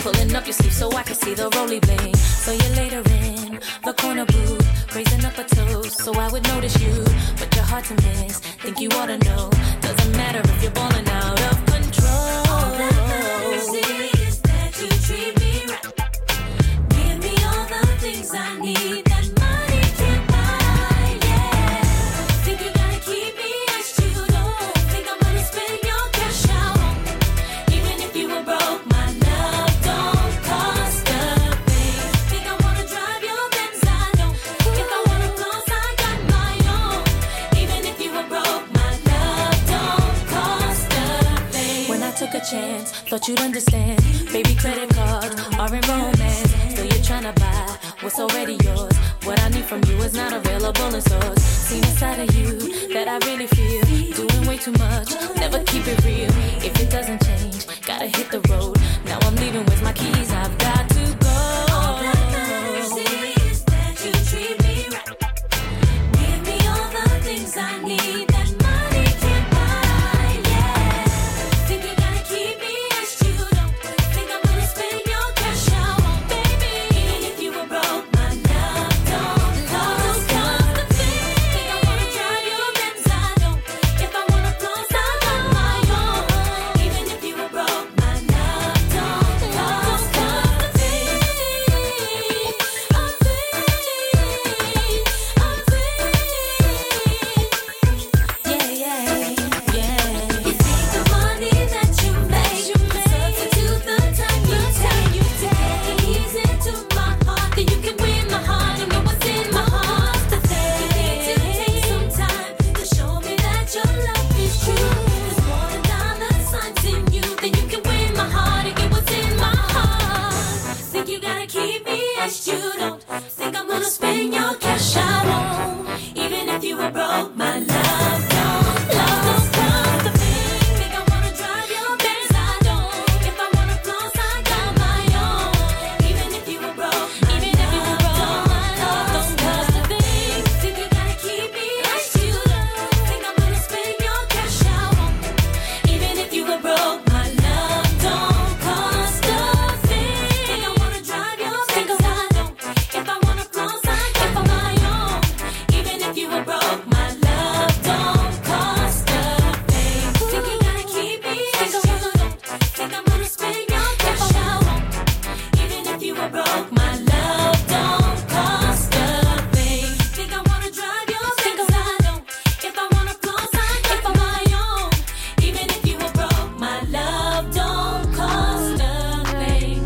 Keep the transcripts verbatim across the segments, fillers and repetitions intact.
Pulling up your sleeve so I can see the roly bling. So you're later in the corner booth, raising up a toast so I would notice you. But you're hard to miss, think you ought to know. Doesn't matter if you're balling out of control. All that matters is that you treat me right. Give me all the things I need that money can't buy, yeah. Think you gotta keep me as you don't think I'm gonna spend your cash out on me. Even if you were broke, my love don't cost a thing. Think I wanna drive your Benz, I don't. If I wanna floss, I got my own. Even if you were broke, my love don't cost a thing. When I took a chance, thought you'd understand. Baby, credit cards are in romance. Still you're tryna buy what's already yours. What I need from you is not available in stores. Seen a side of you that I really feel. Doing way too much, never keep it real. If it doesn't change, gotta hit the road. Now I'm leaving with my keys, I've got to go. All that matters is that you treat me right. Give me all the things I need that money can't buy, yeah. Think you gotta keep me as you don't. Think I'm gonna spend your cash out on baby. Even if you were broke, my love don't cost a thing. Think I wanna drive your Benz, I don't. If I wanna floss, I got my own. Even if you were broke, my love don't cost a thing. A thing, a thing. Yeah, yeah, yeah. You think the money that you make substitute the time you take. Take it easy to my heart, then you can win my heart and know what's in my heart. The thing you need to take some time to show me that your love is true. There's more than dollar signs in you, then you can win my heart and get what's in my heart. Think you gotta keep me as you don't. Think I'm gonna spend your cash out on. Even if you were broke, my love don't, love don't cost a thing. Think I wanna drive your Benz, I don't. If I wanna floss, I got my own. Even if you were broke, even if you were broke, my love don't cost a thing. Think you gotta keep me as you don't. Think I'm gonna spend your cash out on me. Even if you were broke, my love don't cost a thing. Think I wanna drive your Benz, I don't. If I wanna floss, I got my own. Even if you were broke, my love don't cost a thing. Think you gotta keep me as you don't. Think I'm gonna spend your cash out on me. Even if you were broke, my love don't cost a thing. Think I wanna drive your Benz, I don't. If I wanna floss, I got my own. Even if you were broke, my love don't cost a thing.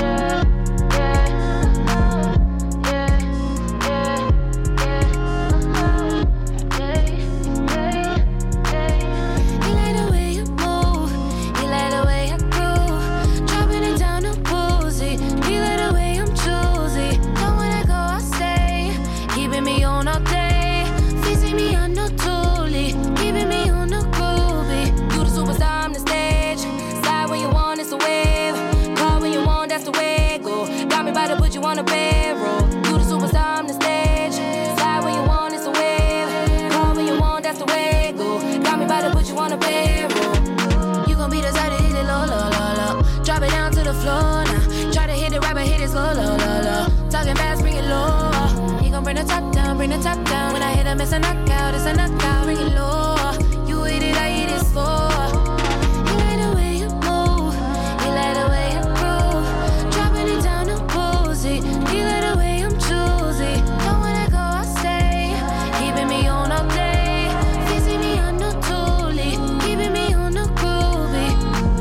You like the way you move, you like the way I groove, dropping it down to boozy. You like the way I'm choosy. Don't wanna go, I stay, keeping me on all day. Facing me on no toolie, keeping me on no groovy. You the superstar, I'm the stage. Slide when you want, it's a wave. Call when you want, that's the way it go. Got me by to put you on a barrel. You the superstar, I'm the stage. Slide when you want, it's a wave. Call when you want, that's the way it go. Got me by to put you on a barrel. You gon' be the side to hit it low, low, low, low. Drop it down to the floor now. Try to hit it right, but hit it slow, low, low, low. Talking fast, bring it low. He gon' bring the top down, bring the top down. When I hit him, it's a knockout, it's a knockout. Bring it low. You hit it, I hit it slow. You like the way you move, you like the way I groove, dropping it down to boozy. You like the way I'm choosy. Don't wanna go, I stay, keeping me on all day. Facing me on no toolie, keeping me on no groovy.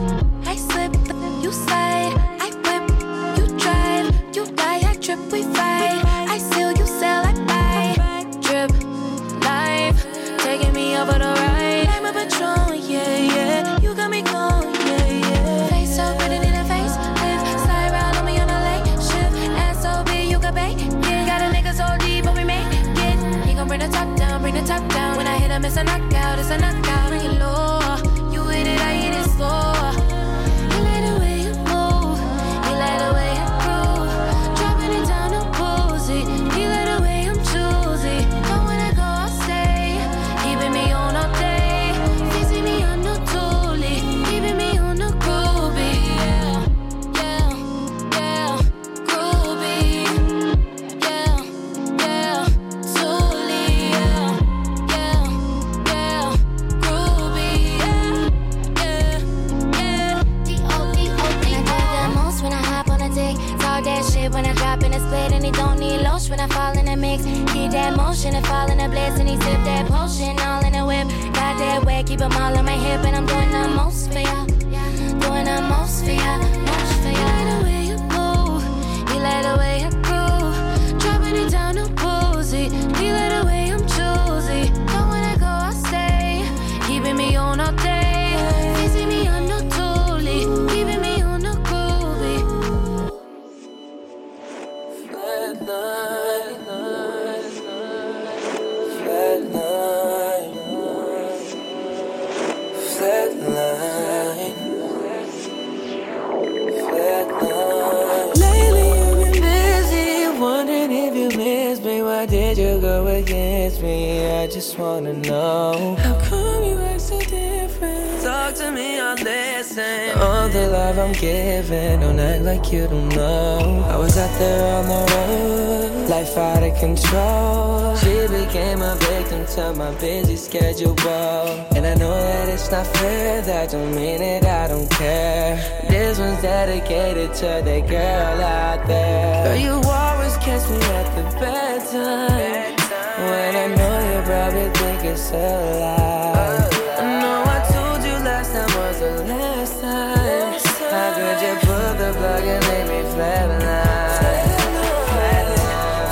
I slip, you slide, I whip, you drive, you die, I trip, we fight. I seal, you sell, I buy. Drip, life, taking me over the ride. I'm a patron, yeah, yeah. You got me going, yeah, yeah. Face up, put it in the face, live, slide around on me on a late shift. S O B, you can bake, yeah. Got a nigga so deep, but we make it. He gon' bring the top down, bring the top down. When I hit him, it's a knockout, it's a knockout. Bring it low, you hit it, I hit it slow. You like the way you move, you like the way I groove, dropping it down to boozy. You like the way I'm choosy. Don't wanna go, I stay, keeping me on all day. Facing me on no toolie, keeping me on no groovy. Yeah, yeah. hip when I drop in the split, and he don't need lotion when I fall in the mix. Keep that motion and fall in the bliss, and he sip that potion all in the whip. Got that wet, keep them all on my hip, and I'm doing the most for ya. Doing the most for ya, most for ya. You like the way you move, you like the way I groove, dropping it down to boozy. You like the way I'm choosy. Don't wanna go, I stay, keeping me on all day. Facing me on no totally, keeping me on no groovy. Flatline, flatline, flatline, flatline. Lately you've been busy, wondering if you miss me. Why did you go against me? I just wanna know, how come you act so different? Talk to me, I'll listen. All the love I'm giving, don't act like you don't know. I was out there on the road, life out of control. She became a victim to my busy schedule, and I know that it's not fair, that don't mean it, I don't care. This one's dedicated to the girl out there. Girl, you always catch me at the bad time, when I know you probably think it's a lie. I know I told you last time was the last time. How could you pull the plug and make me flatline? Flatline,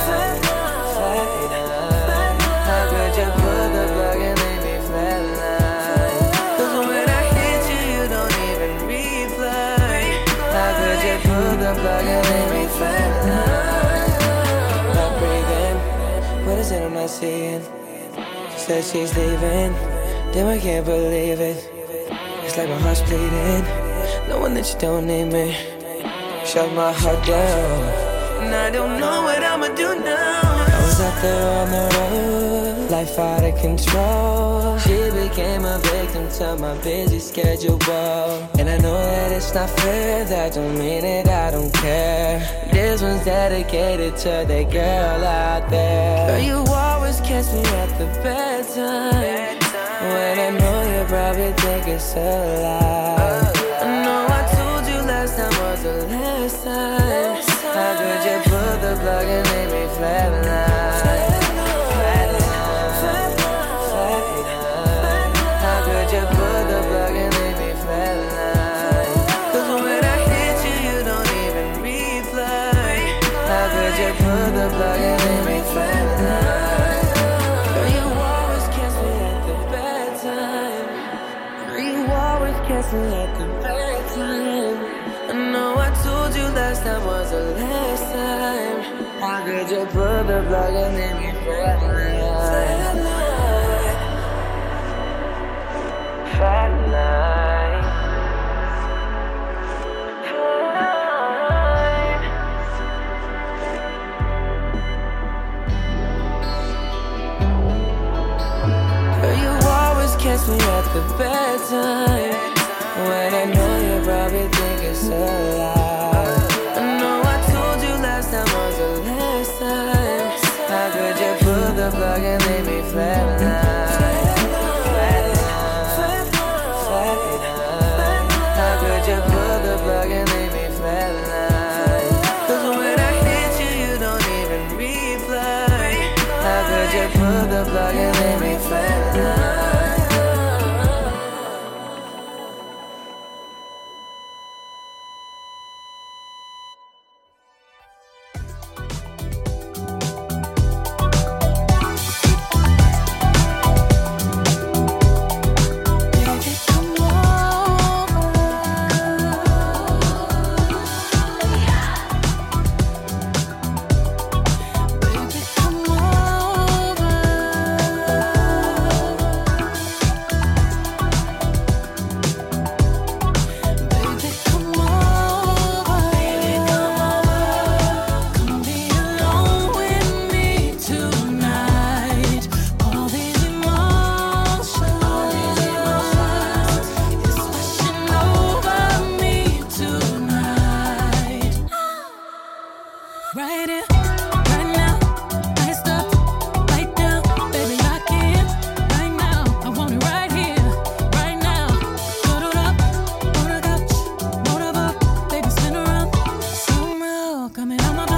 flatline. How could you pull the plug and make me flatline? 'Cause when I hit you, you don't even reply. How could you pull the plug and make me flatline? Not breathing, what is it I'm not seeing? She said she's leaving, damn I can't believe it. It's like my heart's bleeding, knowing that you don't need me. Shut my heart down, and I don't know what I'ma do now. I was out there on the road, life out of control. She became a victim to my busy schedule, and I know that it's not fair, that don't mean it, I don't care. This one's dedicated to the girl out there. Girl, you always catch me at the bad time, when I know you probably think it's a lie. I know I told you last time was the last time. How could you pull the plug and make me flatline? Flatline, flatline. How could you pull the plug and make me flatline? 'Cause when I hit you, you don't even reply. How could you pull the plug and make me flatline? Girl, you always catch me at the bad time. You always catch me at the bad time. I know I told you last time was the last time. How could you pull the plug and make me flatline? Flatline, flatline. Girl, you always catch me at the bad time, when I know you probably think it's a lie. I know I told you last time was the last time. How could you pull the plug and make me flatline? Flatline, flatline. How could you pull the plug and make me flatline? 'Cause when I hit you, you don't even reply. How could you pull the plug and make me flatline? Coming on my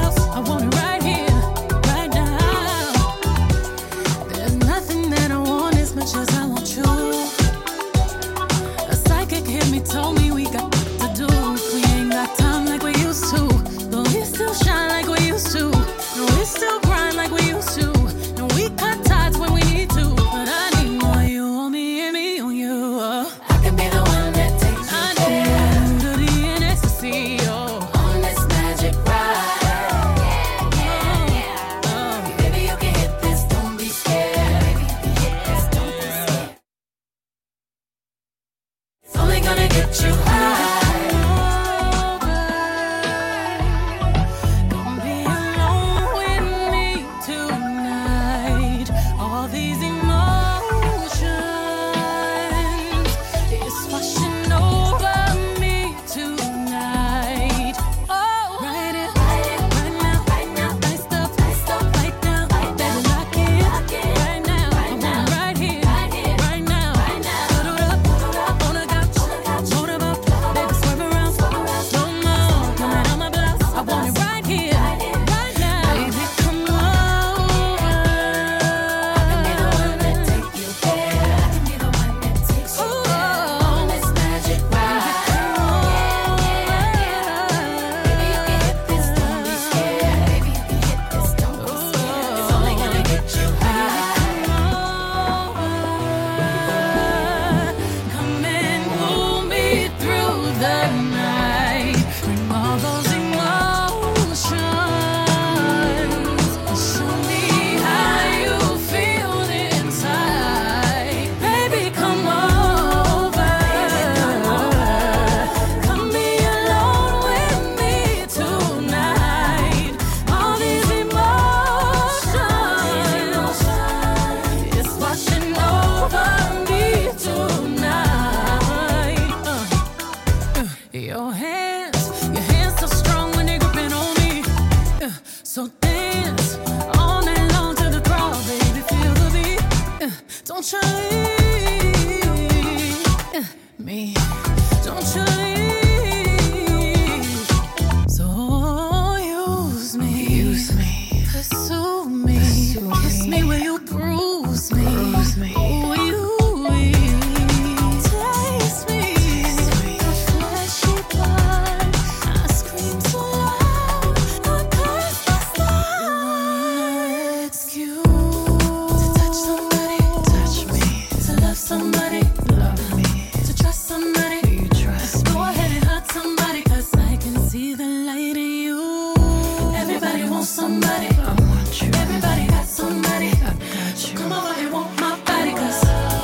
want somebody. I want you. Everybody got somebody. I got you. Come over and want my body, 'cause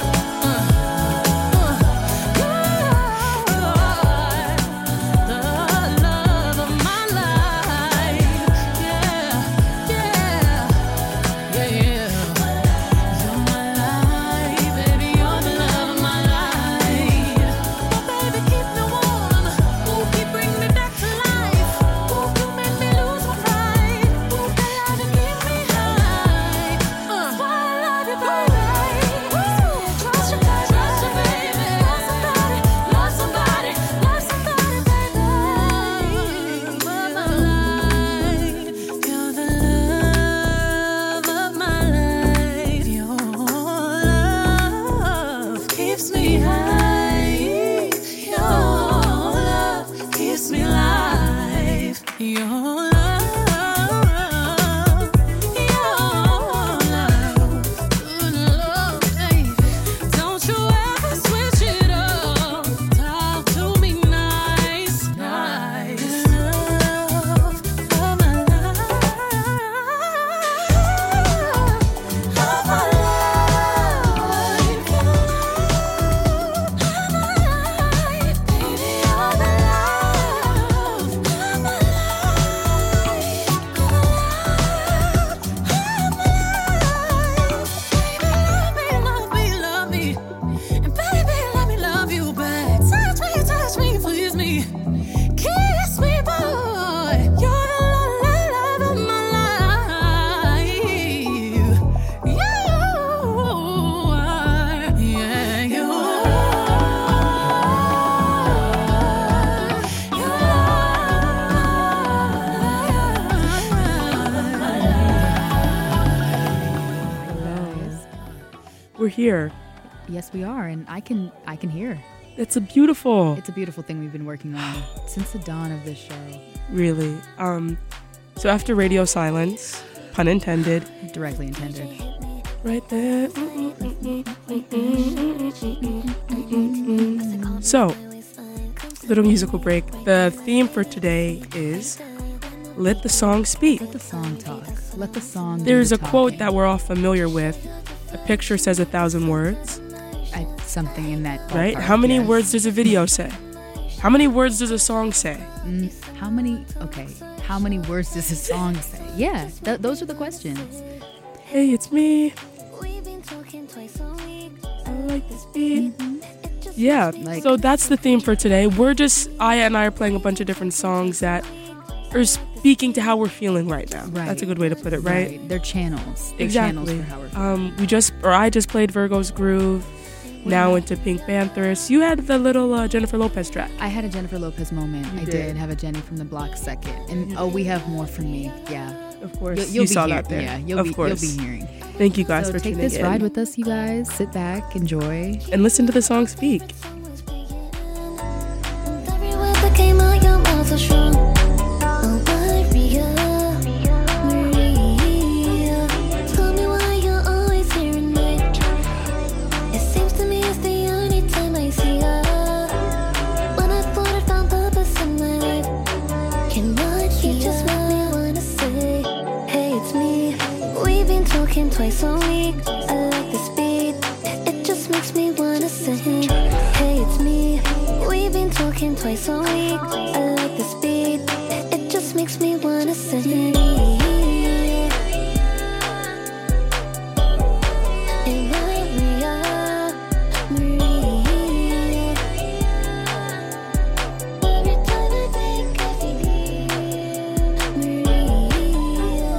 we're here. Yes, we are, and I can I can hear. It's a beautiful. It's a beautiful thing we've been working on since the dawn of this show. Really. Um, so after radio silence, pun intended. Directly intended. Right there. So, little musical break. The theme for today is Let the Song Speak. Let the song talk. Let the song There's do a the quote talking. that we're all familiar with. A picture says a thousand words. I, something in that ballpark, Right? How many yes. words does a video say? How many words does a song say? Mm, how many, okay, how many words does a song say? Yeah, th- those are the questions. Hey, it's me. We've been talking twice a week. I like this beat. Mm-hmm. Yeah, Like- so that's the theme for today. We're just, Aya and I are playing a bunch of different songs that are speaking to how we're feeling right now. Right. That's a good way to put it, right? They're channels. They're Exactly. channels for how we're feeling. Um, we just, or I just played Virgo's Groove, now into Pink Panthers. You had the little uh, Jennifer Lopez track. I had a Jennifer Lopez moment. You I did. did have a Jenny from the Block second. And oh, we have more from me. Yeah. Of course, You'll, you you'll be saw hear- that there. Yeah, you'll, of be, course. you'll be hearing. Thank you guys So for take tuning this in. ride with us, you guys. Sit back, enjoy. And listen to the song speak. Every word that came out your mouth was wrong. Oh, Maria, Maria, tell me why you're always here at night. It seems to me it's the only time I see you. When I thought I found purpose in my life, can what you just make me wanna say, hey, it's me. We've been talking twice a week. I like the speed. It just makes me wanna say, hey, it's me. We've been talking twice a week. I like the speed. It just makes me wanna say, hey, Maria, Maria. Every time I think I feel Maria.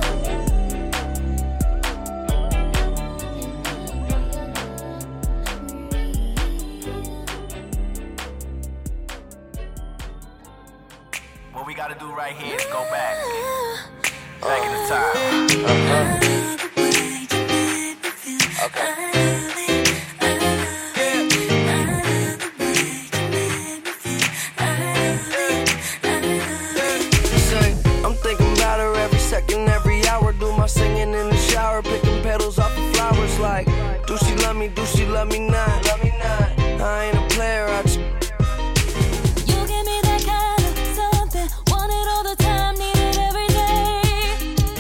What we gotta do right here is go back. Back in the time. Uh-huh. I'm thinking about her every second, every hour. Do my singing in the shower, picking petals off the flowers. Like, do she love me? Do she love me not? Love me not. I ain't a player. I just You give me that kind of something, want it all the time, need it every day.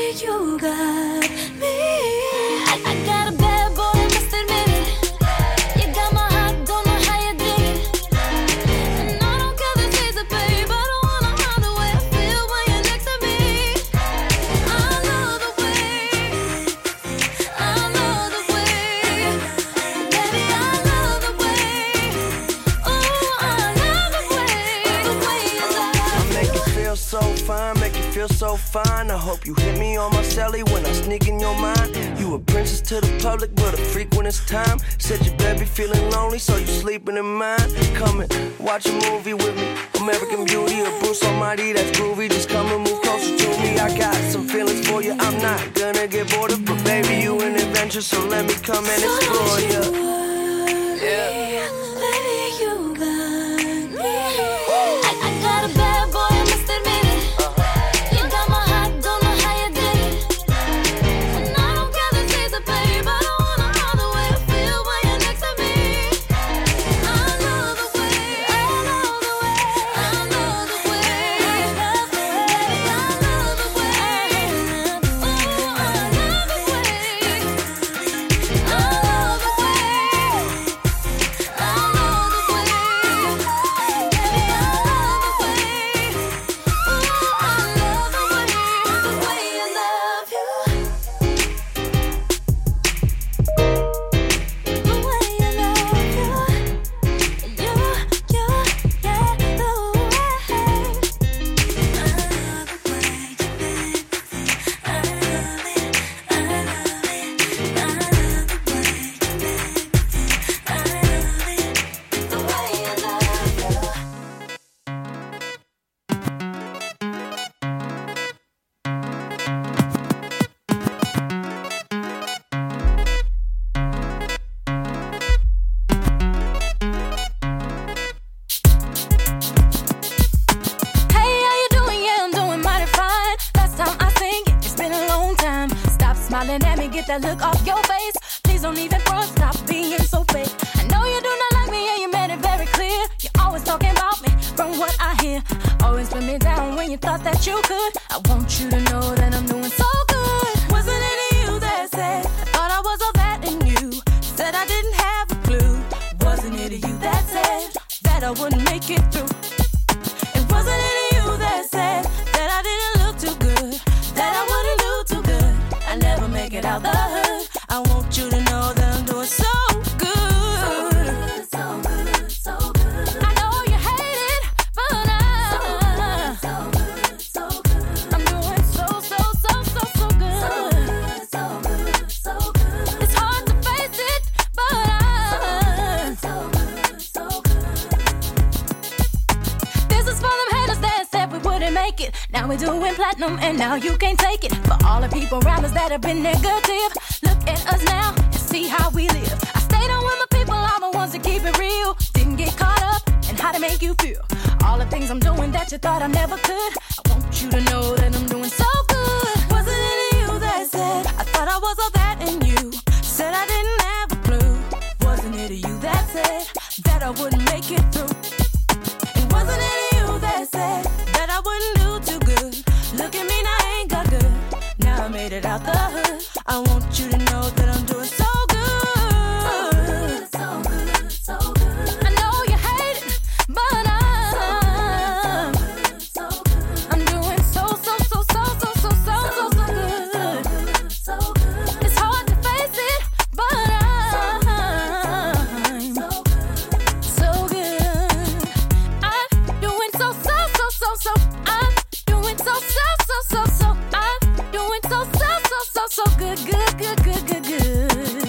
you got me. I, I got a bad boy, I must admit it. You got my heart, don't know how you did it. And I don't care the taste of babe, I don't wanna hide the way I feel when you're next to me. I love the way, I love the way, baby, I love the way. Oh, I love the way, the way you love. I make you feel so fine, make you feel so fine. I hope you hit me on my celly when I sneak in your mind. You a princess to the public, but a freak when it's time. Said your baby feeling lonely, so you sleeping in mine. Come and watch a movie with me. American Beauty or Bruce Almighty, that's groovy. Just come and move closer to me. I got some feelings for you, I'm not gonna get bored of. But baby, you an adventure, so let me come and explore you. Yeah. Baby, you got me. I, I got a bad boy, I must admit it. You got my heart, don't know how you did it. And I don't care the taste of babe, I don't wanna hide the way I feel when you're next to me. I love the way, I love the way, I love the way, baby, I love the way. Oh, I love the way, I love the way, I love the way, baby, I love the way. Oh, I love the way, the way I love you, the way I love you, you, you, yeah, the way. I love the way you make me feel. I love it, I love it, I love the way you make me feel. I love it, the way I love you. Hey, how you doing? Yeah, I'm doing mighty fine. Last time I sing it, it's been a long time. Stop smiling at me, get that look off your face. Please don't even front, stop being so fake. I know you do not like me and you made it very clear. You're always talking about me from what I hear. Always put me down when you thought that you could. I want you to know that I'm doing so good. Wasn't it you that said, I thought I was all that in you? Said I didn't have a clue. Wasn't it you that said that I wouldn't make it through? It wasn't it you that said that I didn't look too good, that I wouldn't do too good. I never make it out the hood. I want you to know that I'm doing so good. So good, so good. I know you hate it, but I, so good, so good. I'm doing so, so, so, so, so good. So good, so good. It's hard to face it, but I, so good, so good. This is for them haters that said we wouldn't make it. Now we're doing platinum and now you can't take it. For all the people around us that have been negative, look at us now and see how we live. I stayed on with my people, all the ones that keep it real. Didn't get caught up in how to make you feel. All the things I'm doing that you thought I never could. I want you to know that I'm doing so good. Wasn't it you that said I thought I was all that in you? Said I didn't have a clue. Wasn't it you that said that I wouldn't make it through? And wasn't it you that said that I wouldn't do too good? Look at me now, I ain't got good. Now I made it out the hood. I want you to know that I'm doing so good. So good, so good. I know you hate it, but I'm, so good. I'm doing so, so, so, so, so, so, so, so, so good. So good. It's hard to face it, but I'm so good. I'm doing so, so, so, so, so. I'm doing so, so, so, so, so. I'm doing so, so, so, so, so good, good, good, good, good, good.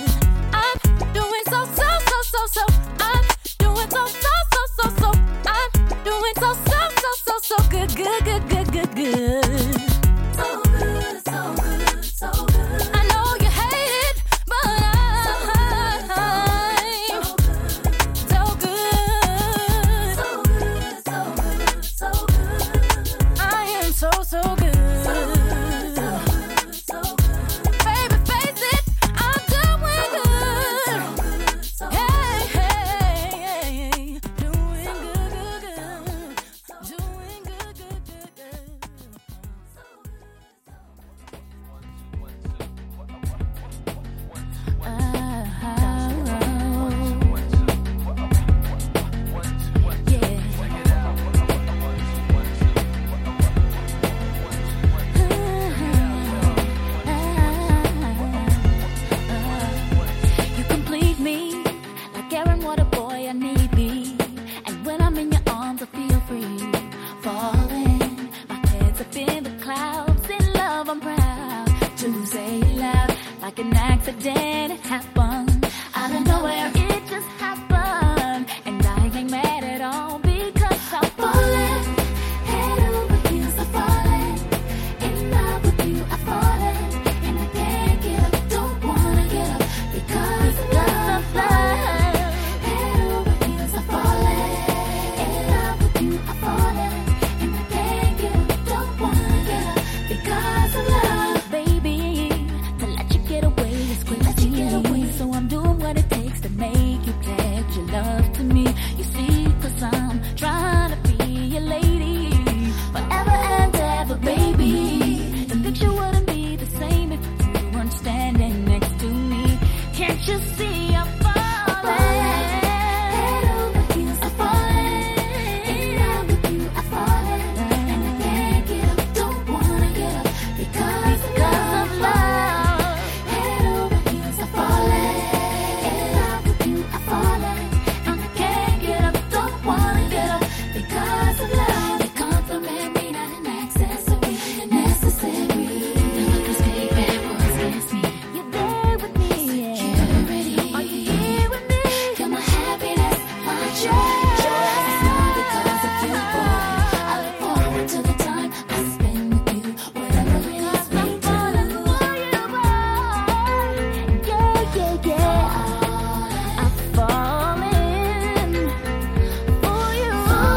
you say it loud, like an accident it happened. Out of nowhere, it just happened. And I ain't mad at all because I'm falling. Head over heels, I'm falling. In love with you, I'm falling. And I can't get up, don't wanna get up because of love, love. Head over heels, I'm falling. In love with you, I'm falling. And I can't get up, don't wanna get up because of love, baby. To let you get away is crazy. So I'm doing what it takes to make you pledge your love to me. You see, cause I'm trying to be your lady forever and ever, baby. The picture wouldn't be the same if you weren't standing next to me. Can't you see I'm falling? Head over heels, I'm falling. In love with you, I'm falling. And I can't get up, don't wanna get up because of love. Head over heels, I'm falling. In love with you, I'm falling. And I can't get up, don't wanna get up because of love. You compliment me, not an accessory, necessary. Never could speak bad words against me. You're there with me, yeah. Are you here with me? You're my happiness, my joy. It's not because of you, boy. I look forward to the time I spend with you. Whatever it is we do. I'm falling for you, boy. Yeah, yeah, yeah. I'm falling for you.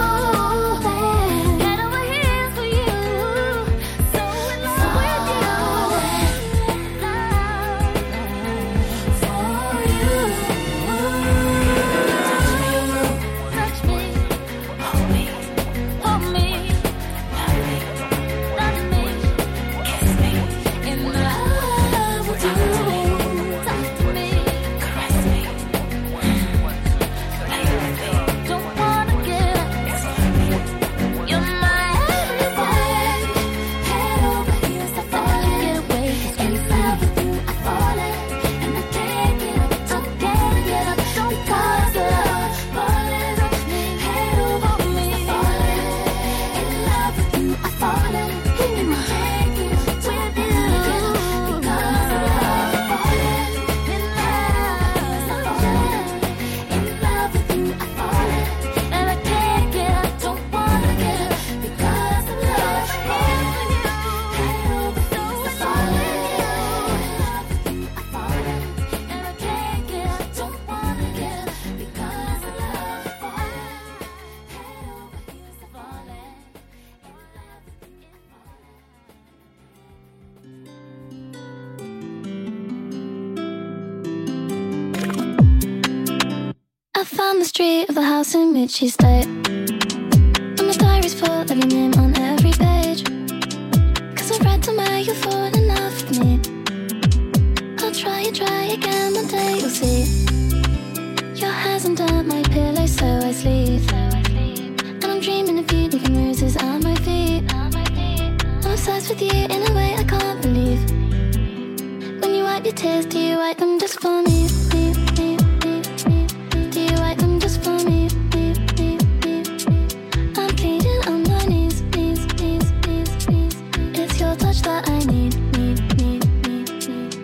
Head over heels for you. So in love with you. Touch me, hold me, hold me, love me, love me, kiss me, in love with you. Talk to me, caress me, play with me. Don't wanna get up. You're my everything. Head over heels, I'm falling. Get away, in love with you, I'm falling. And I can't get up, don't can't get up, don't cause it up. Falling on me, head over me, falling. In love with you, I'm falling. And I can't get up with you because of love. Falling in love, in love with you, I'm falling. And I can't get up, don't wanna get up because of love. Head over you, head over you, I'm falling. In love with you, I'm falling. And I can't get up, don't wanna get up because of love. Falling, head over heels, I'm falling. In love with you, I'm I found the street of the house in which you stayed, and my diary's full of your name on every page. Cause I've read somewhere you thought enough of me. I'll try and try again, one day you'll see. Your hair's under my pillow, so I sleep. And I'm dreaming of you, leaving roses at my feet. I'm obsessed with you in a way I can't believe. When you wipe your tears, do you wipe them just for me? me, me, me, me? Do you wipe them just for me? me, me, me, me? I'm pleading on my knees, knees, knees, knees, knees. It's your touch that I need, need, need, need, need.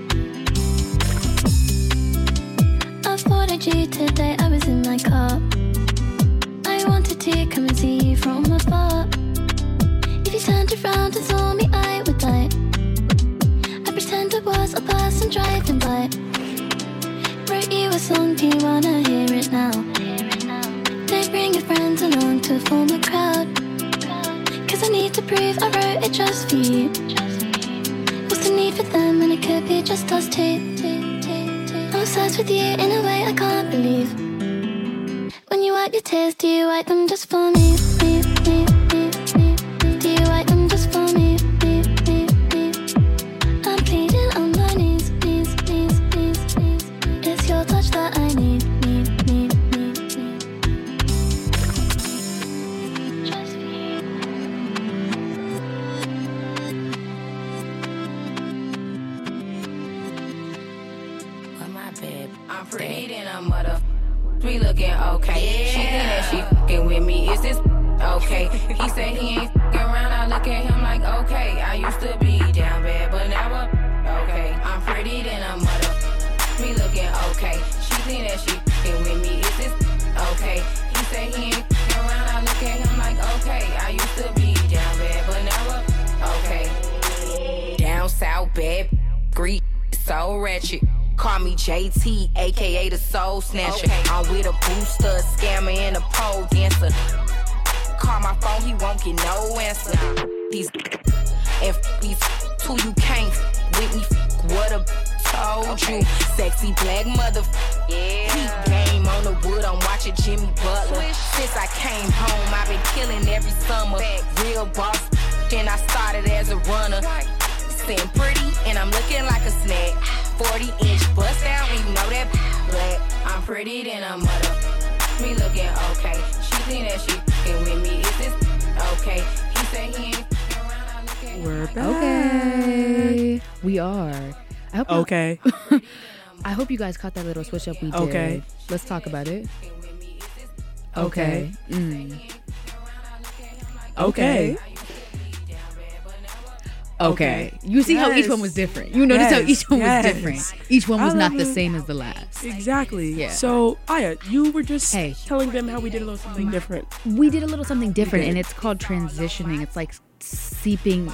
I thought of you today, I was in my car. I wanted to come and see you from afar. If you turned around and saw me, I would die. I pretend I was a person driving by. Wrote you a song, do you wanna hear it now? Don't bring your friends along to form a crowd. Cause I need to prove I wrote it just for you. What's the need for them when it could be just us two? I'm obsessed with you in a way I can't believe. When you wipe your tears, do you wipe them just for me? me, me, me, me? Do you wipe them just for me? me, me, me? I'm pleading on my knees, knees, knees, knees, knees. It's your touch that I need, need, need, need, need. Just for you. With my babe, I'm pretty than a mother. We looking okay. Yeah. She think that she fucking with me. Is this okay? He said he ain't fucking around. I look at him like okay. I used to be down bad, but now I'm okay. okay. She think that she f***ing with me, is this okay? He say he ain't f***ing around, I look at him like, okay. I used to be down bad, but now I'm okay. Down south bad, Greek, so ratchet. Call me J T, aka the Soul Snatcher. Okay. I'm with a booster, a scammer, and a pole dancer. Call my phone, he won't get no answer. These and f- these two you can't f- with me. F- what a told okay. you, sexy black mother. Yeah. Heat game on the wood. I'm watching Jimmy Butler. Since I came home, I've been killing every summer. Real boss. Then I started as a runner. Sitting pretty and I'm looking like a snack. forty inch bust down, and you know that black. I'm pretty than a mother. Me looking okay. She think that she f***ing with me. Is this okay? He say he ain't f***ing around. I look at We're back. Okay. We are. I hope Okay. I hope you guys caught that little switch up we did. Okay. Let's talk about it. Okay. Mm. Okay. Okay. You see how each Yes. one was different. You notice Yes. how each one Yes. was different. Each one was I not love the it. same as the last. Exactly. Yeah. So, Aya, you were just Hey. telling them how we did a little something different. We did a little something different, did. and it's called transitioning. It's like seeping.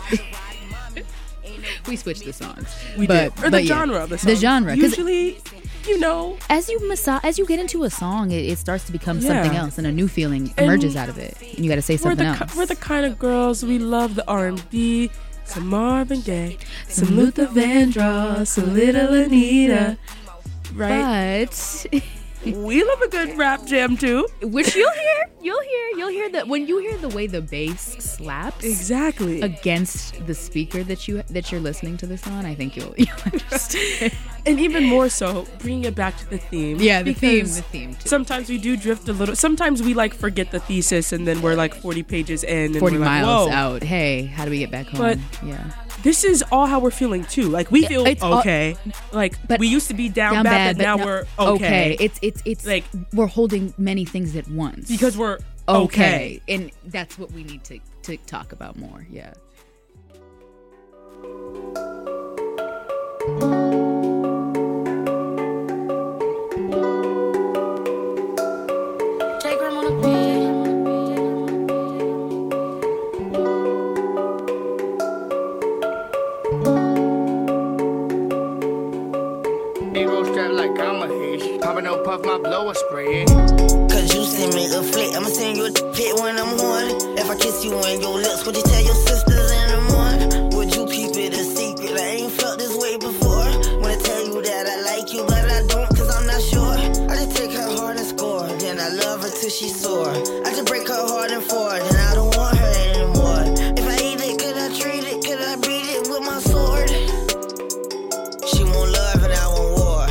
We switched the songs. We but, did. Or the but yeah. genre of the song. The genre. 'cause Usually, you know. as you massage, as you get into a song, it, it starts to become Yeah. something else, and a new feeling And emerges out of it. And you got to say We're something the, else. ki- we're the kind of girls, we love the R and B, some Marvin Gaye, some Luther Vandross, some Little Anita, right? But We love a good rap jam too. which you'll hear, you'll hear, you'll hear that when you hear the way the bass slaps Exactly. against the speaker that you that you're listening to this on. I think you'll, you'll understand. And even more so, bringing it back to the theme. Yeah, the theme, because the theme too. Sometimes we do drift a little. Sometimes we like forget the thesis, and then we're like forty pages in, and forty we're like, miles Whoa. out. Hey, how do we get back home? But yeah. This is all how we're feeling too. Like we Yeah, feel it's all- okay. like but we used to be down, Down bad, bad, but now no- we're okay. It's it's it's Like- like we're holding many things at once Because we're okay, okay. and that's what we need to to talk about more. Yeah. Take room on the bed. Big old strap like I'm a hitch. Poppin' no puff, my blower spray. Cause you send me a flick, I'ma send you a pit when I'm horny. If I kiss you on your lips, would you tell your sisters in the morning? Would you keep it a secret? I ain't felt this way before. Wanna tell you that I like you, but I don't, cause I'm not sure. I just take her heart and score, then I love her till she's sore. I just break her heart and forward, and I don't want her anymore. If I eat it, could I treat it? Could I beat it with my sword? She won't love and I won't war.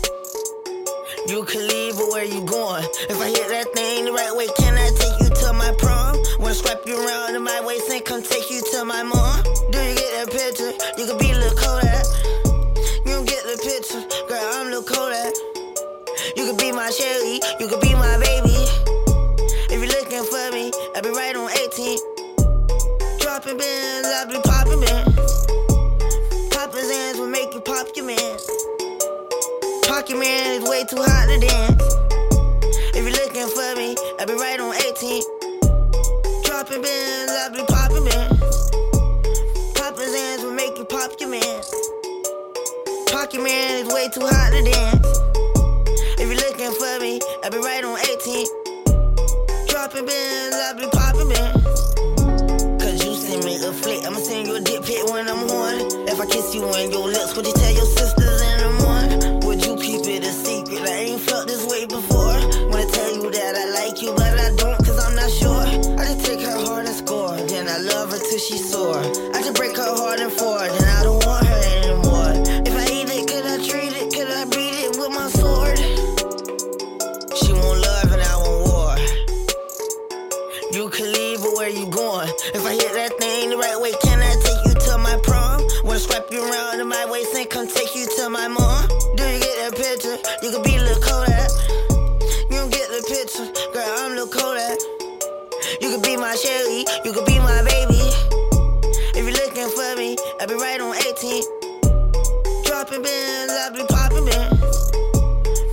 You can leave, but where you going? If I hit that thing the right way, can I take you to my prom? Wanna strap you around in my waist and come take you to my mom? Do you get that picture? You could be Lil Kodak. You don't get the picture, girl, I'm Lil Kodak. You could be my Shelly, you could be my baby. If you're looking for me, I'll be right on eighteen. Dropping bins, I'll be popping bins. Poppin' Zans will make you pop your mans. Pocket man is way too hot to dance. If you're looking for me, I'll be right on eighteen. Dropping bins, I'll be popping bins. Poppin' Zans will make you pop your mans. Pocket man is way too hot to dance. If you're looking for me, I'll be right on eighteen. Dropping bins, I'll be popping bins. Cause you send me a flick, I'ma send you a dip hit when I'm horny. If I kiss you on your lips, would you tell your sisters in the morning? Would you keep it a secret? I ain't felt this way before. Wanna tell you that I like you, but I don't, cause I'm not sure. I just take her heart and score, then I love her till she's sore. I just break her heart and forward, and I don't want her anymore. If I eat it, could I treat it? Could I beat it with my sword? She won't love and I won't war. You can leave, but where you going? If I hit that thing the right way, can I take you to my prom? Wanna strap you around in my waist and come take you to my mom? Do you get that picture? You could be Lil Kodak. You don't get the picture, girl, I'm Lil Kodak. You could be my Shelly, you could be my baby. If you're looking for me, I'll be right on eighteen. Dropping bins, I'll be popping bins.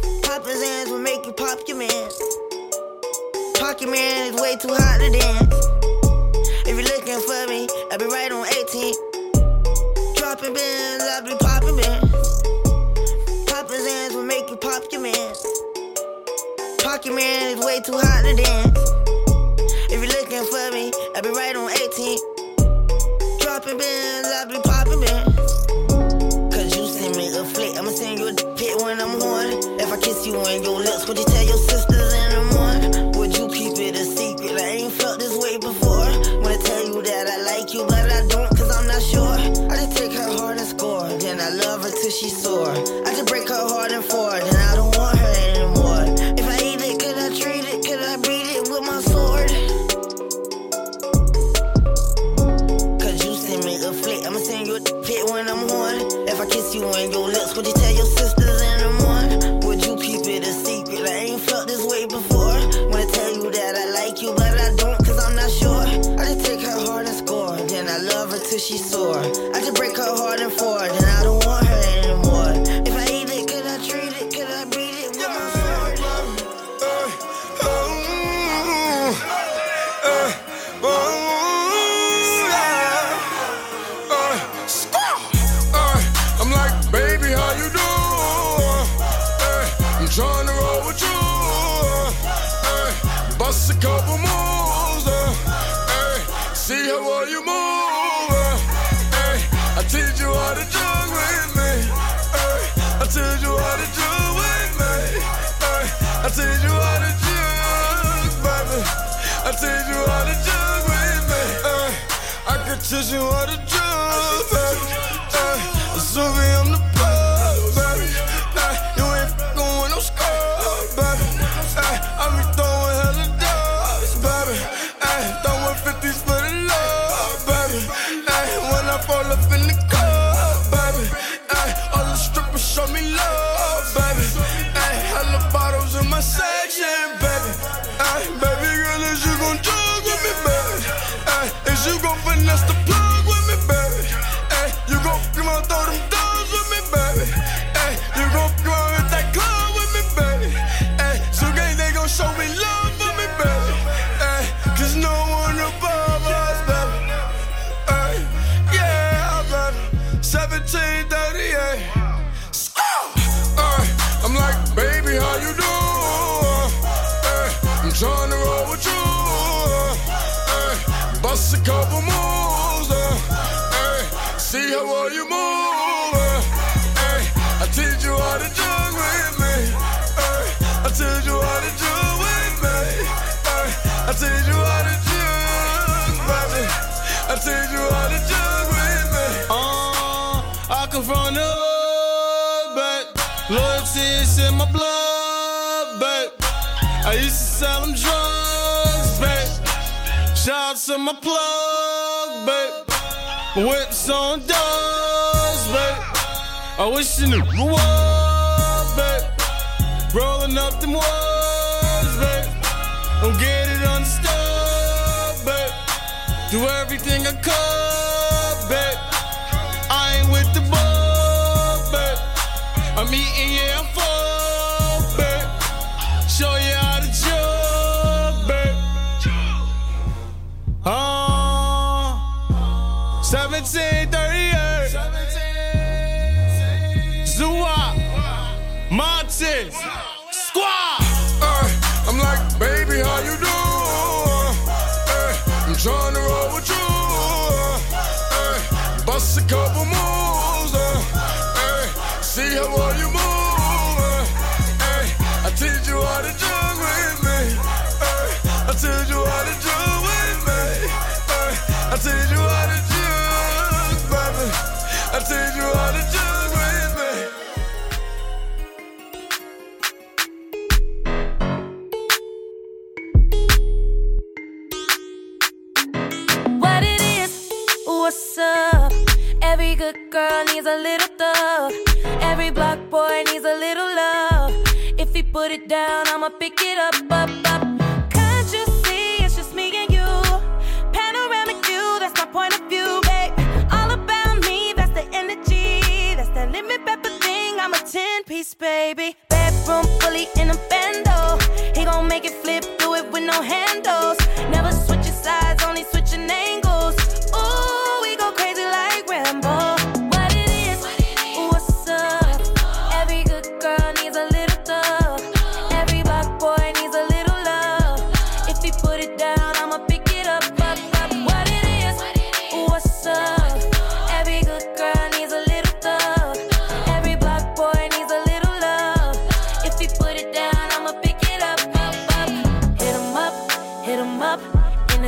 way too hot to dance. If you're looking for me, I'll be right on eighteen. Dropping bins, I'll be popping bins. Popping Zans will make you pop your mans. Pocket man is way too hot to dance. If you're looking for me, I'll be right on eighteen. Dropping bins, I'll be popping bins. Cause you send me a flick, I'ma send you a pit when I'm horny. If I kiss you on your lips, would you tell your sisters in the morning? Would you keep it a secret? I ain't felt this way before. Wanna tell you that I like you, but I don't, cause I'm not sure. I just take her heart and score, then I love her till she's sore. I just break her heart and four, then I don't want her anymore. If I eat it, could I treat it? Could I beat it with my sword? Cause you send me a flick, I'ma send you a pit when I'm horny. If I kiss you on your lips, would you tell your sisters in the morning? Would you keep it a secret? I ain't felt this way before. Wanna tell you that I like you, but I don't, cause I'm not sure. I just take her heart and score, then I love her till she's sore. I just break her heart and four, then I don't want her anymore. If I eat it, could I treat it? Could I beat it with my sword? I'm like, baby, how you do? I'm trying to roll with you. Bust a couple moves. See how well you move. I teach you how to jug with me. I teach you how to jug with me. I teach you how to jug, baby. I teach you how to jug with me. I can teach you how to jug, baby. Assuming I'm the plug, baby. You ain't f***ing with no skirt, baby. I be throwing hella dubs, baby. Throwing fifties for the love, baby. When I fall up in the club, baby. All the strippers show me love, baby. Hella bottles in my section, baby. Baby girl, is you gon' jug with me, baby? Is you gon' finesse the plug with me, baby? You gon' come on, throw them doors with me, baby. You gon' come on, hit that club with me, baby. So gang, they gon' show me love for me, baby. Cause no one above us, baby. Yeah, baby. seventeen thirty-eight. I'm like, baby, how you do? I'm trying to roll with you. Bust a couple moves. See how well you move. I teach you how to jug with me. I teach you how to jug with me. I teach you how to jug, baby. I teach you how to jug with me. Uh, I come from the hood, but loyalty is in my blood, babe. I used to sell them drugs, babe. Shout out to my plug, babe. My whips on doors, babe. I wish you knew the world, babe. Rolling up them walls, babe. Don't get it understood, babe. Do everything I could, babe. I ain't with the ball, babe. I'm eating, yeah, I'm full, babe. Show you how to jug, babe. Uh, seventeen thirty-eight. Zua, Montes, Squad. I'm like, baby, how you do? I'm trying to roll with you. Bust a couple moves. See how well you move. I teach you how to jug with me. I teach you how to jug with me. I teach you how to jug, baby. I teach you how to jug with me. What it is, what's up? Every good girl needs a little thug. Every block boy needs a little love. If he put it down, I'ma pick it up, up, up. Can't you see it's just me and you? Panoramic view, that's my point of view, babe. All about me, that's the energy. That's that lemon pepper thing, I'm a ten-piece, baby. Bedroom fully in a bando. He gon' make it flip, do it with no handles.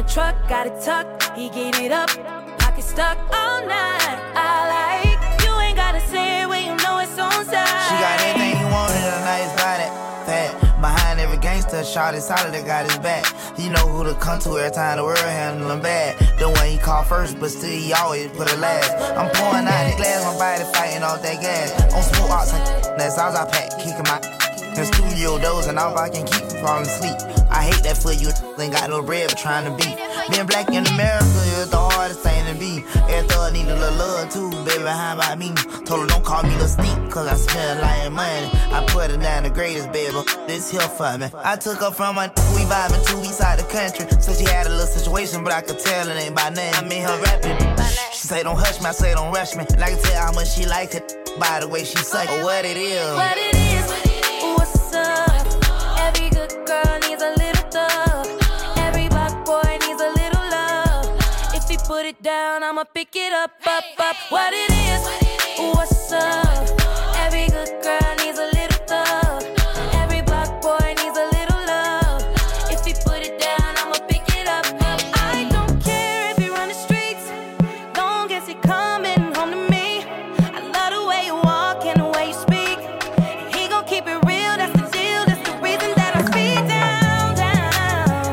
truck, got it tucked, he gave it up. Pocket stuck all night. I like, you ain't gotta say it when you know it's on side. She got everything you want in a nice body, fat. Behind every gangster, shot is solid, that got his back. You know who to come to every time the world handle him bad. The one he called first, but still he always put it last. I'm pouring out the glass, my body fighting off that gas. On smoke ox, that's all I pack, kicking my in studio doors, and all I can keep from falling asleep. I hate that for you, ain't got no bread, but trying to be. Being black in America is the hardest thing to be. Every thug need a little love too, baby, how about me? Told her don't call me the sneak, cause I spend a lot of money. I put her down the greatest, baby, this here for me. I took her from my we vibing to east side of the country. So she had a little situation, but I could tell it ain't by name. I mean her rapping. She say don't hush me, I say don't rush me. And I can tell how much she like it by the way she suck it. What it is. What it is, what's up? Every good girl needs a little thug. Every black boy needs a little love. If he put it down, I'ma pick it up, up, up. What it is, what's up? Every good girl needs a little thug. Every black boy needs a little love. If he put it down, I'ma pick it up, up. I don't care if you run the streets, long as he coming home to me. I love the way you walk and the way you speak. He gon' keep it real, that's the deal. That's the reason that I speak down, down.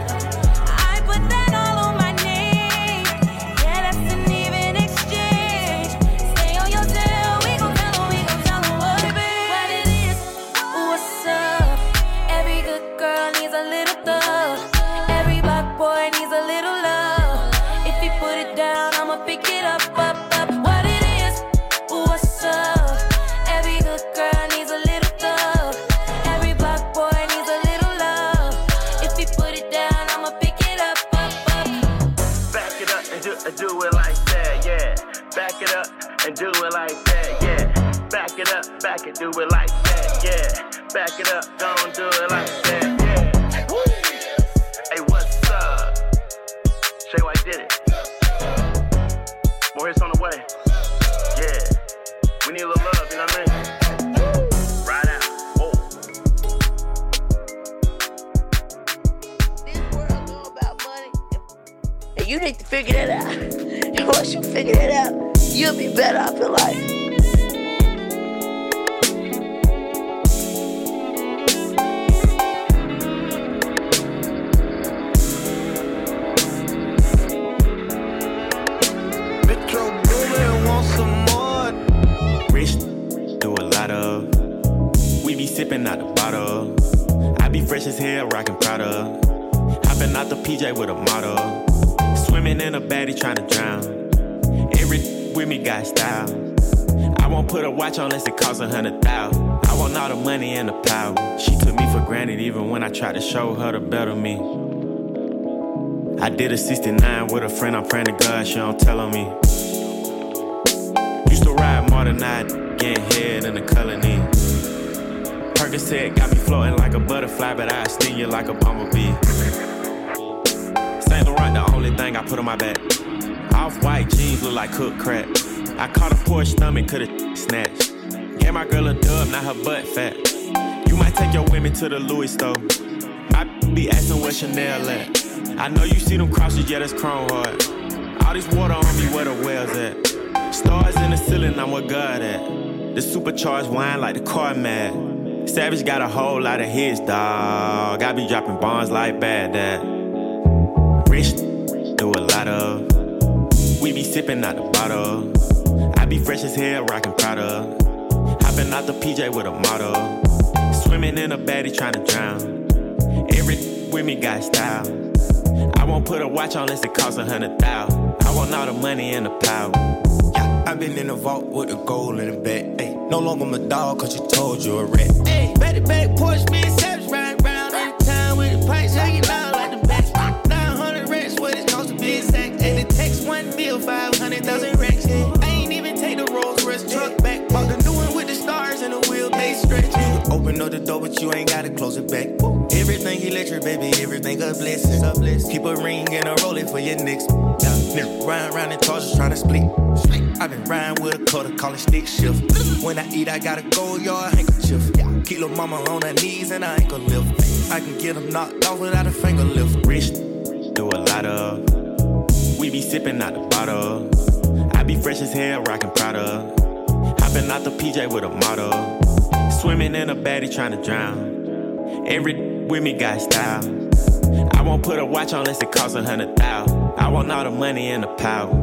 I put that all on my name. Yeah, that's an even exchange. Stay on your tail, we gon' tell him, we gon' tell him what it is. What it is, what's up? Every good girl needs a little thug. Every black boy needs a little love. If he put it down, I'ma pick it up, up, up. What it is, what's up? Every good girl needs a little thug. Every black boy needs a little love. If he put it down, I'ma pick it up, up, up. Back it up and do, and do it like that, yeah. Back it up and do it like that, yeah. Back it up, back it, do it like that, yeah. Back it up, don't do it like that, yeah. Woo. Hey, what's up? Shay White did it. More hits on the way. Yeah. We need a little love, you know what I mean? Ride out. Oh. This world all about money. And you need to figure that out. And once you figure that out, you'll be better off in life. Metro Boomin want some more. Rich, do a lot of. We be sipping out the bottle. I be fresh as hell, rockin' Prada. Hopping out the P J with a model. Swimming in a baddie trying to drown. Every with me got style. I won't put a watch on unless it costs a hundred thousand. I want all the money and the power. She took me for granted even when I tried to show her the better me. I did a sixty-nine with a friend, I'm praying to God she don't tell on me. Used to ride more than I getting head in the colony. Percocet got me floating like a butterfly, but I sting you like a bumblebee. Saint Laurent the only thing I put on my back. Off-white jeans look like cooked crack. I caught a poor stomach, coulda snatched. Gave my girl a dub, not her butt fat. You might take your women to the Louis store. I be asking where Chanel at. I know you see them crosses, yeah, that's chrome hard. All this water on me, where the whales at? Stars in the ceiling, I'm where God at. The supercharged wine like the car mad. Savage got a whole lot of hits, dawg. I be dropping bombs like bad dad. Rich, do a lot of. We be sipping out the bottle. I be fresh as hell, rockin' Prada. Hopping out the P J with a model. Swimming in a baddie trying to drown. Every with me got style. I won't put a watch on unless it costs a hundred thousand. I want all the money and the power. Yeah, I been in the vault with the gold in the back. Ay, no longer my dog, cause you told you a rat. Hey, back to back, Porsche, me and Savage riding round every time with the pipes hanging out like the back. nine hundred racks, what it costs to be exact. And the text one mil, five hundred thousand racks. I ain't even take the Rolls Royce truck back. Bought the new one with the stars and the wheelbase stretch. You can open up the door, but you ain't gotta close it back. Everything electric, baby, everything a blessing. Keep a ring and a roll it for your next. Yeah, riding around in Tarsas trying to split. I been riding with a cutter, call it stick shift. When I eat, I gotta go yard handkerchief. Keep lil' mama on her knees and I ain't gon' lift. I can get them knocked off without a finger lift. Rich, do a lot of. We be sipping out the bottle. I be fresh as hell, rockin' Prada. Hopping out the P J with a model. Swimming in a baddie trying to drown. Every with me got style. I won't put a watch on unless it costs a hundred thousand. I want all the money and the power.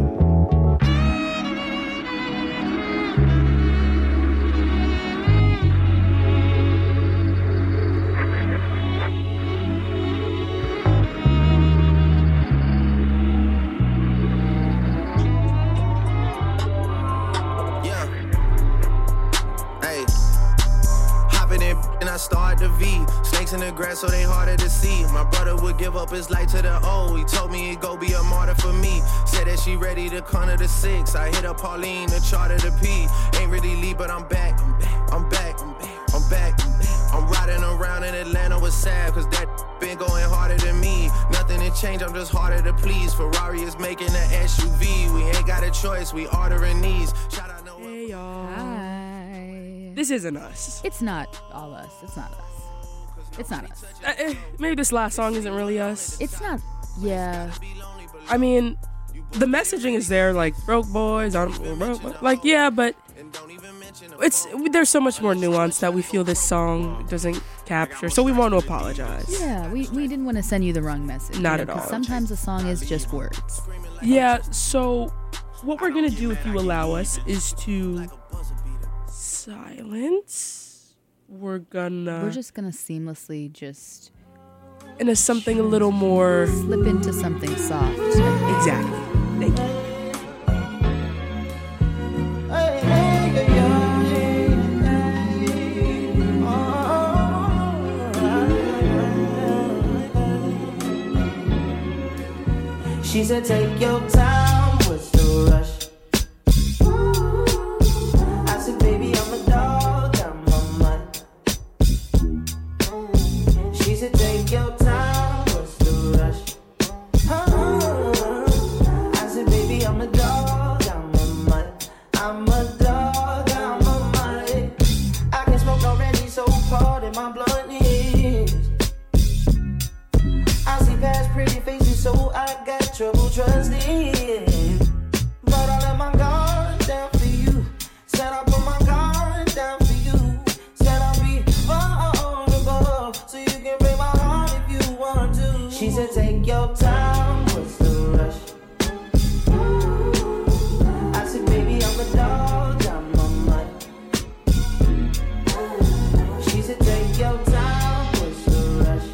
I start the V. Snakes in the grass, so they harder to see. My brother would give up his life to the O. He told me he'd go be a martyr for me. Said that she ready to corner the six. I hit up Pauline to charter the P. Ain't really leave, but I'm back. I'm back. I'm back. I'm back. I'm back. I'm riding around in Atlanta with Sav, cause that been going harder than me. Nothing to change, I'm just harder to please. Ferrari is making an S U V. We ain't got a choice, we ordering these. Shout out no Hey y'all. Hi. This isn't us. It's not all us. It's not us. It's not us. Uh, eh, maybe this last song isn't really us. It's not. Yeah. I mean, the messaging is there, like broke boys, I'm broke, like yeah, but it's there's so much more nuance that we feel this song doesn't capture. So we want to apologize. Yeah, we, we didn't want to send you the wrong message. Not you know, at all. Sometimes a song is just words. Yeah. So what we're gonna do, if you allow us, is to silence. We're gonna. We're just gonna seamlessly just. Into something a little more. Slip into something soft. Exactly. Thank you. She said, take your time, what's the rush? I said, baby, I'm a dog, I'm a mutt. She said, take your time, what's the rush? I said, baby, I'm a dog, I'm a mutt. I'm a dog, I'm a mutt. I can smoke already, so cold in my blunt is. I see past pretty faces, so I got trouble trusting. But I let my guard down for you. Said I put my guard down for you. Said I'll be vulnerable, so you can break my heart if you want to. She said, take your time, what's the rush? I said, baby, I'm a dog, I'm a mutt. She said, take your time, what's the rush?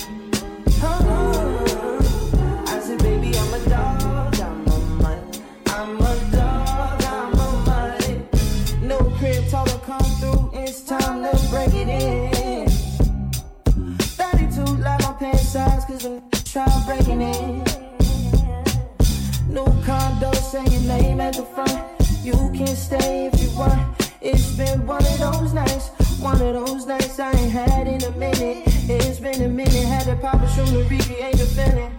I said, baby, I'm a dog, I'm a mutt. I'm a dog, I'm a mutt. No crib, told her come through, it's time to break it in. thirty-two like my pants size, cause I'm trying breaking in. New condo, say your name at the front. You can stay if you want. It's been one of those nights, one of those nights I ain't had in a minute. It's been a minute, had to pop a shroom to recreate the feeling.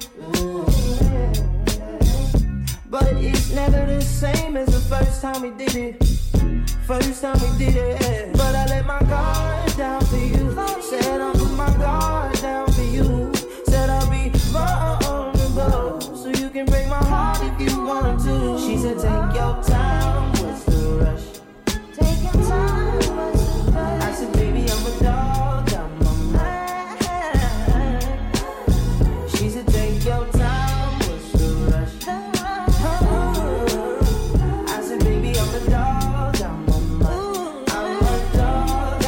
But it's never the same as the first time we did it. First time we did it. But I let my guard down for you. Said I'll put my guard down for you. Said I'll be vulnerable, so you can break my heart if you want to. She said, take your time, what's the rush? Take your time, what's the rush? I said, baby, I'm a dog, I'm a mutt. She said, take your time, what's the rush? I said, baby, I'm a dog, I'm a mutt. I'm a dog,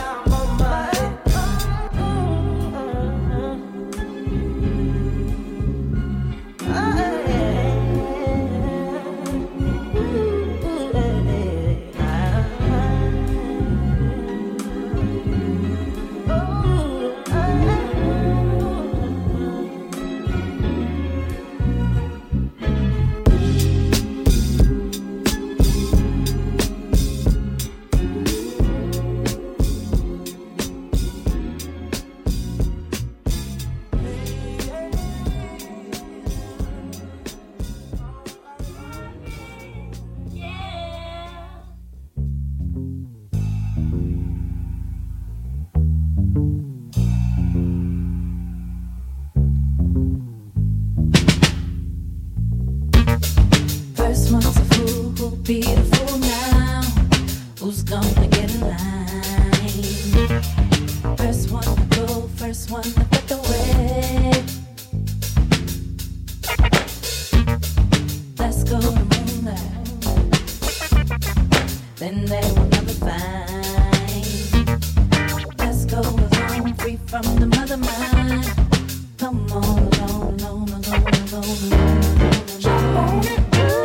from the mother mind. Come on, alone, alone, alone, alone, alone. Jump on it.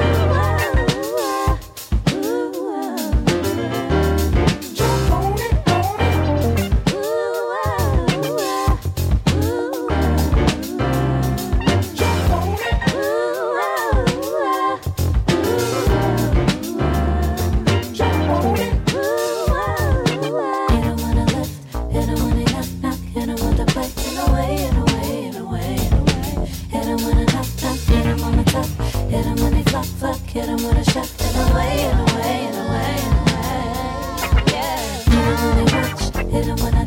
Hit him with a shot, and away, and away, and away, and away. Yeah. Hit him when they watch, hit him when I